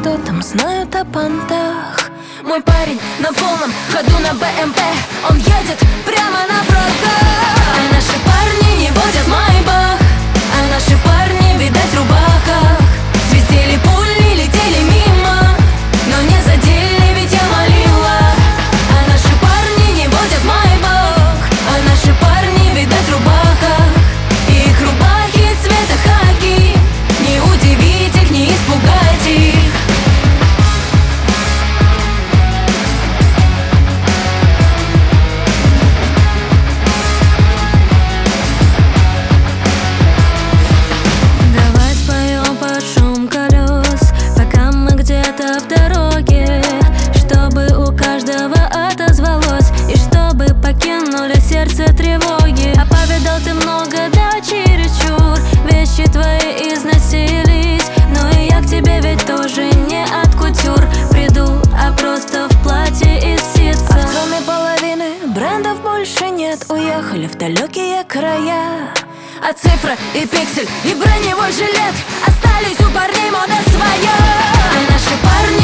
что там знают о понтах. Мой парень на полном ходу на БМП, он едет прямо на прокат. А наши парни не водят майбах, а наши парни, видать, в рубахах. Свистели пули, летели мимо, но не задели, ведь я молила. А наши парни не водят майбах, а наши парни, видать, в рубахах. И их рубахи цвета хаки, не удивить их, не испугать их. В дороге, чтобы у каждого отозвалось, и чтобы покинули сердце тревоги. А повидал ты много, да, чересчур. Вещи твои износились, но и я к тебе ведь тоже не от кутюр приду, а просто в платье из ситца. А в доме половины брендов больше нет, уехали в далекие края. А цифра и пиксель и броневой жилет остались у парней, мода своя. А наши парни